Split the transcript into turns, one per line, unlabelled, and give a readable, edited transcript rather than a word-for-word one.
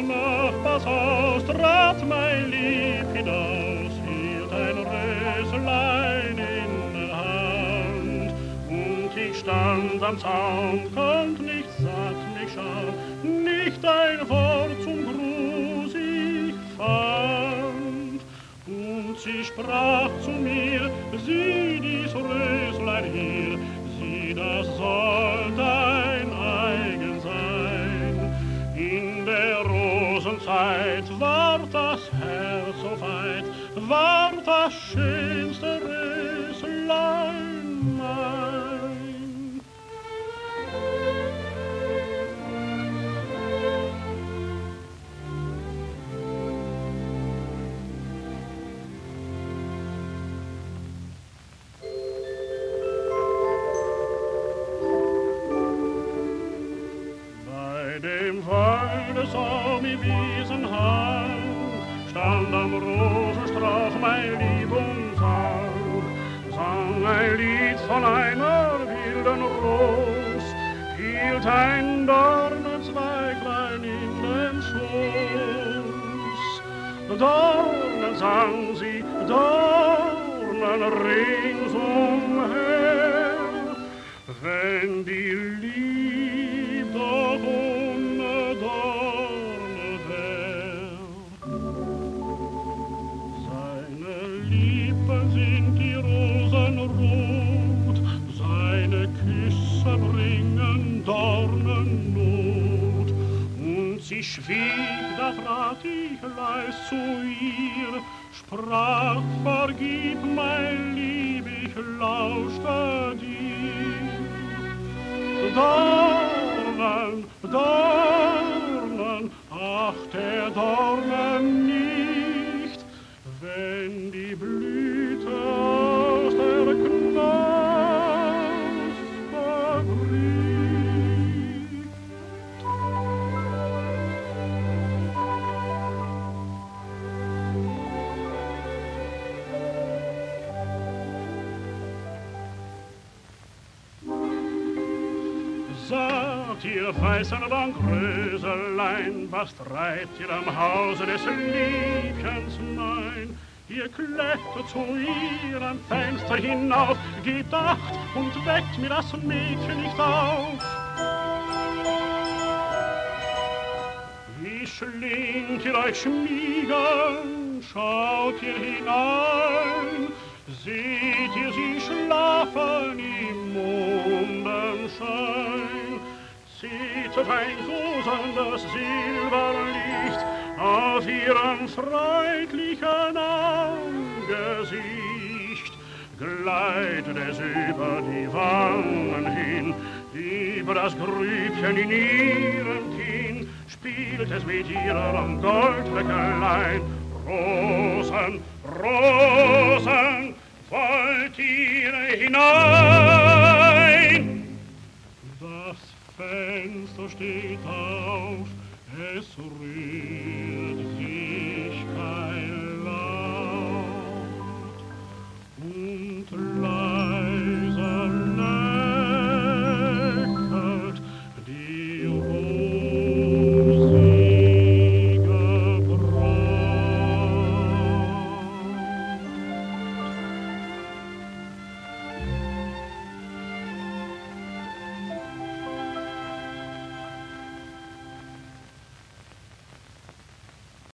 Nachbarshaus trat mein Lieb hinaus, hielt ein Röslein in der Hand. Und ich stand am Zaun, konnt nicht satt mich schauen, nicht ein Wort zum Gruß ich fand. Und sie sprach zu mir, sieh dies Röslein hier, sieh, das soll dein eigen sein. In der Rosenzeit war das Herz so weit, war das schönste Röslein mein. Dem Waldessaum im Wiesenhang stand am Rosenstrauch mein Lieb und sang ein Lied von einer wilden Ros, hielt ein Dornenzweiglein in den Schoß. Dornen sang sie, Dornen ringsumher, wenn die Lieb doch ohne Dorne wär. Seine Lippen sind die Rosenrot, seine Küsse bringen Dornennot. Und sie schwieg, da trat ich leis zu ihr, sprach, vergib mein Lieb, ich lauschte dir. Dornen, Dornen, ach der Dornen nicht, wenn die Blüte aus der Knospe bricht. Sagt ihr weißen Bankröselein, was treibt ihr am Hause des Liebchens mein? Ihr klettert zu ihrem Fenster hinauf, gebt Acht und weckt mir das Mädchen nicht auf. Wie schlingt ihr euch schmiegen, schaut ihr hinein, seht ihr sie schlafen im Mondenschein. Zittert ein susendes Silberlicht auf ihrem freundlichen Angesicht, gleitet es über die Wangen hin, über das Grübchen in ihrem Kinn, spielt es mit ihrem Goldlöckelein. Rosen, Rosen, wollt ihr hinein? Das Fenster steht auf, es rührt sich kein